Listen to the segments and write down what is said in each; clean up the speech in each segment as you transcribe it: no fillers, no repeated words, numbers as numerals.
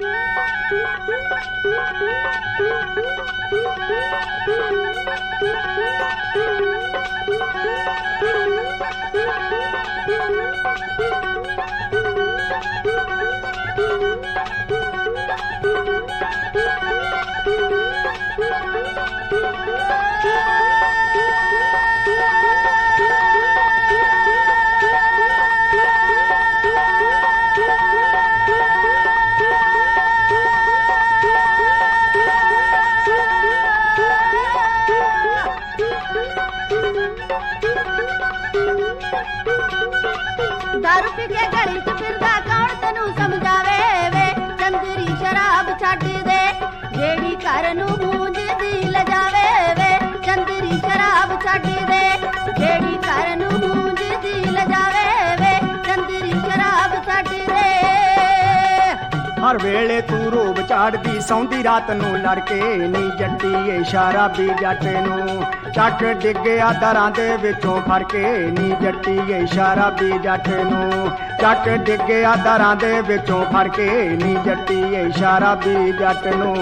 दारू पी के गली च फिरदा कौन तेनू समझावे वे चंदरी शराब छड्ड दे जेड़ी घर नू मूंझदी लजावे वे चंदरी शराब छड्ड दे जेड़ी घर नू मूंझदी लजावे वे चंदरी शराब छड्ड दे हर वेले तू रूप चाड़दी सौंदी रात नू लड़के नी जट्टीए शराबी जट नू चक डिग्गिया दरां दे विचों फड़ के नी जट्टीए शराबी जट नू चक डिग्गिया दरां दे विचों फड़ के नी जट्टीए शराबी जट नू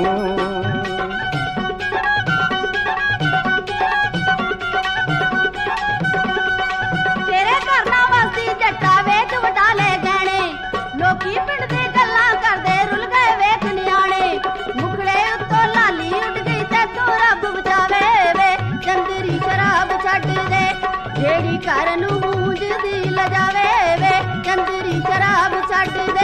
तेरे घर ना वसदी जट्टा वेच वटाले गहणे लोकी पिंड दे गल्लां करदे रुल गए वेख नियाणे मुखड़े उत्तों लाली उड़ गई ते तू रब बचावे वे चंदरी शराब छड्ड दे जेड़ी घर नू मूंझदी लजावे वे चंदरी शराब छड्ड दे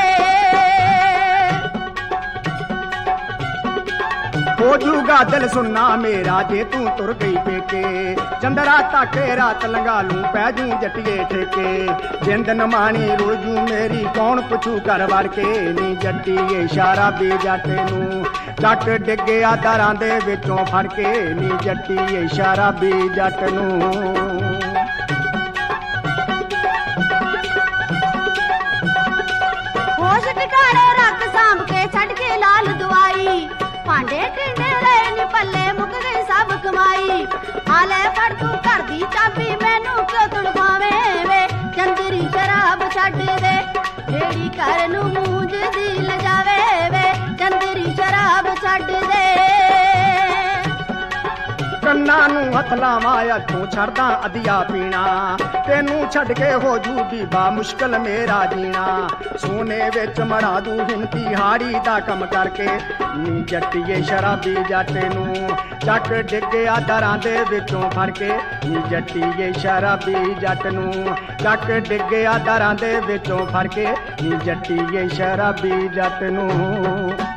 हो जूगा दिल सुनना मेरा जे तू तुर गई पेके चंदरा ताके रात लंघा लूं पै जू जट्टिए ठेके जिंद नमानी रुल जू मेरी कौन पुछू कर वड़ के नी जट्टिए शराबी जट नू चक डिग्गिया दरां दे विचों फड़ के नी जट्टिए शराबी जट नू होश ठिकाने रख सांभ के छड़ के लाल दवाई भांडे टिंडे रहे नी पल्ले मुक गई सब कमाई आले फड़ तू घर दी चाबी मैनू क्यों तुड़वावे वे चंदरी शराब छड्ड दे जेड़ी घर नू मूंझदी लजावे वे चंदरी शराब छड्ड दे ਕੰਨਾਂ ਨੂੰ ਹੱਥ ਲਾਵਾਂ ਤੂੰ ਛੱਡਦਾ ਅਧਿਆ ਪੀਣਾ ਤੈਨੂੰ ਛੱਡ ਕੇ ਹੋ ਜੂ ਬੀਬਾ ਮੁਸ਼ਕਲ ਮੇਰਾ ਜੀਣਾ ਸੋਨੇ ਵਿੱਚ ਮੜਾ ਦੂ ਹਿੰਤੀ ਹਾੜੀ ਦਾ ਕੰਮ ਕਰਕੇ ਨੀ ਜੱਟੀਏ ਸ਼ਰਾਬੀ ਜੱਟ ਨੂੰ ਚੱਕ ਡਿੱਗਿਆ ਦਰਾਂ ਦੇ ਵਿੱਚੋਂ ਫੜ ਕੇ ਨੀ ਜੱਟੀਏ ਸ਼ਰਾਬੀ ਜੱਟ ਨੂੰ ਚੱਕ ਡਿੱਗਿਆ ਦਰਾਂ ਦੇ ਵਿੱਚੋਂ ਫੜ ਕੇ ਨੀ ਜੱਟੀਏ ਸ਼ਰਾਬੀ ਜੱਟ ਨੂੰ